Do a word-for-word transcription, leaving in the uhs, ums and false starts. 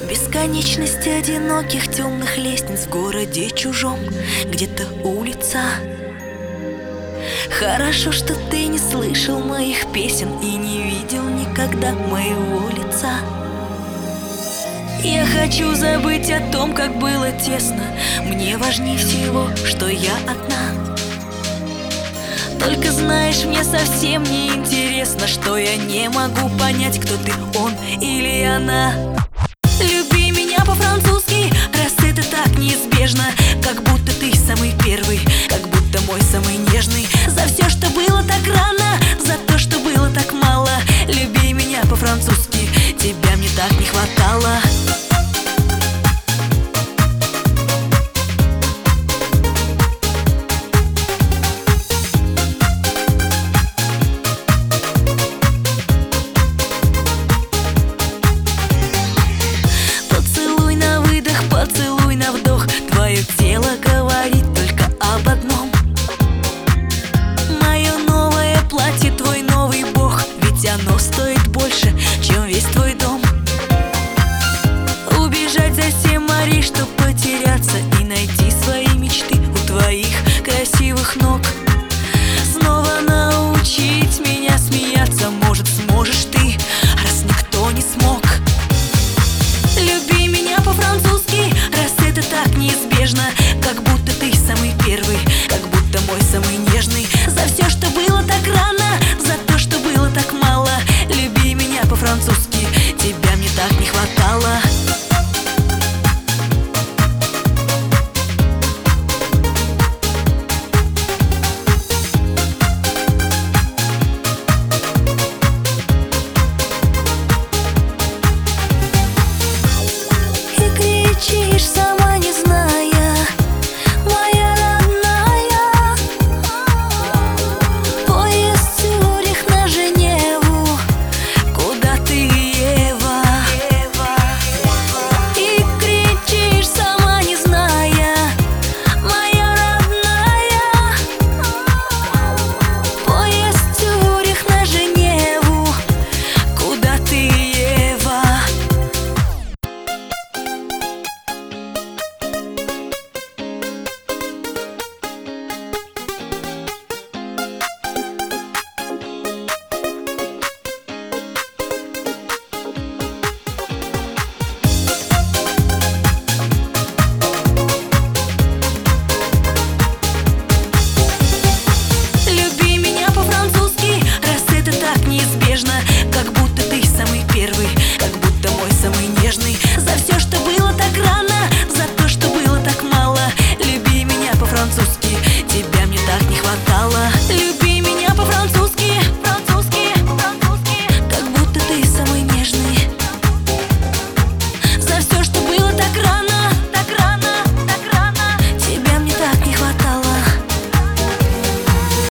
Бесконечность одиноких темных лестниц в городе чужом, где-то улица. Хорошо, что ты не слышал моих песен и не видел никогда моего лица. Я хочу забыть о том, как было тесно. Мне важнее всего, что я одна. Только знаешь, мне совсем не интересно, что я не могу понять, кто ты, он или она. Люби меня по-французски, раз это так неизбежно. Как будто ты самый первый, как будто мой самый нежный. За все, что было так рано, за то, что было так мало. Люби меня по-французски, тебя мне так не хватало. Поцелуй на вдох, твое тело говорит только об одном. Мое новое платье, твой новый бог, ведь оно стоит больше, чем весь твой дом. Убежать за семь морей, чтоб потеряться и найти свои мечты у твоих красивых ног. Снова научить меня смеяться, может, сможешь ты, раз никто не смог. Люби меня по-французски, раз это так неизбежно. Как будто ты самый первый, как будто мой самый нежный. За все, что было так рано, за то, что было так мало. Люби меня по-французски, тебя мне так не хватало. Кричишь, сама не зная, моя родная. Поезд Цюрих на Женеву, куда ты, Ева? И кричишь, сама не зная, моя родная. Поезд Цюрих на Женеву, куда ты, Ева? Неизбежно, как будто ты самый первый, как будто мой самый нежный. За все, что